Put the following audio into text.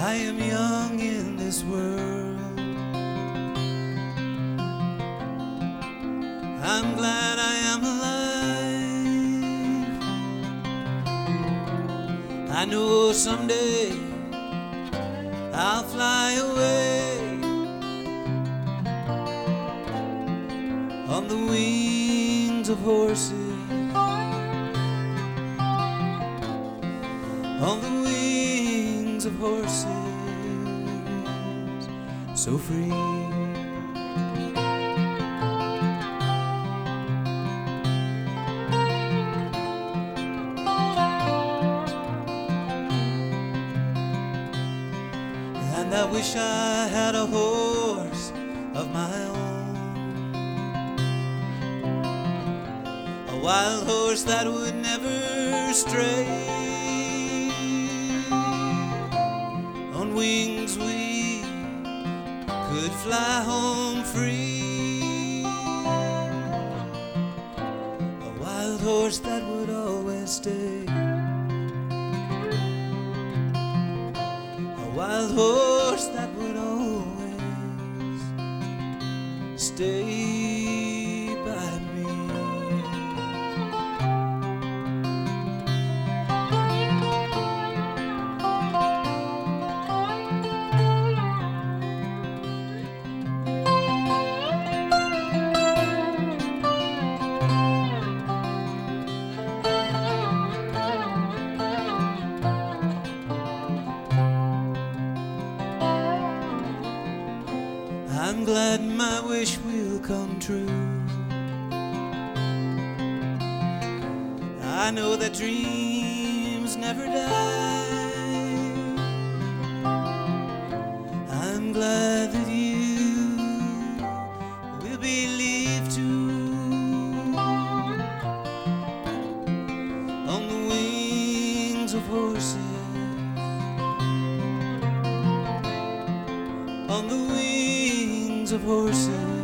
I am young in this world. I'm glad I am alive. I know someday I'll fly away on the wings of horses, on the wings of horses, so free. And I wish I had a horse of my own, a wild horse that would never stray. On wings we could fly home free, a wild horse that would always stay, a wild horse that would always stay by me. I'm glad my wish will come true. I know that dreams never die. I'm glad that you will believe too. On the wings of horses, on the wings of horses,